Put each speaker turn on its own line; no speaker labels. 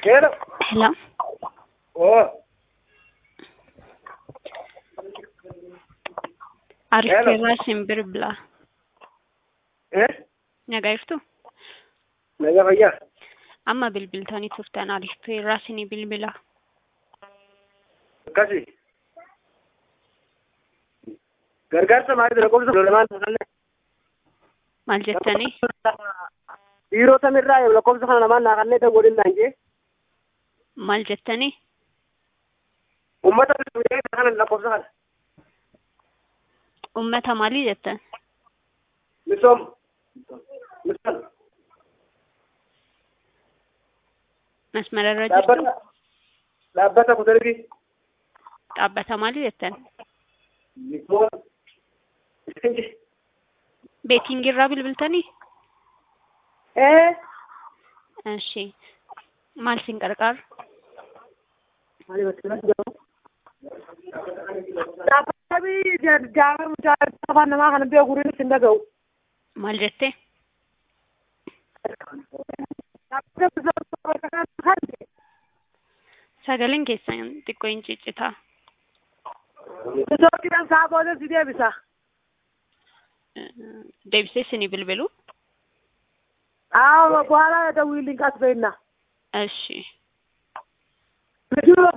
Hello.
Hello.
Oh.
Arifteerraa simbir bilaa. Nagaiftu?
Nagaa fayyaa.
Amma bilbiltanii turtan Arifteerraa sinii bilbila.
Akkasii. Gargaarsa maalii bira qobsa lolamaan taasisanne?
Maal jettanii?
Dhiirota tamirraa lakkoofsa kana namaan naa kanneen ta'u godhin naan jee.
Maal jettanii?
Uummata kana lakkoofsa kana.
Uummata maalii jettan?
Misooma.
Masmararra jirtu?
Dhaabbata kutarbii.
Dhaabbata maalii jettan?
Misooma.
Beetingirraa bilbiltanii? Eshi. Maal sin qarqaru?
Dhaabbatni jaarraa afaan namaa kana beeku rinis hin dhaga'u.
Maal jettee? Sagaleen keessan xiqqoo hin ciccitaa.
Sookidhaan saa booda si deebisa.
Deebisee sinii bilbilu?
Bኋላ ደውዪልኝ ቀስ በይና።
እሺ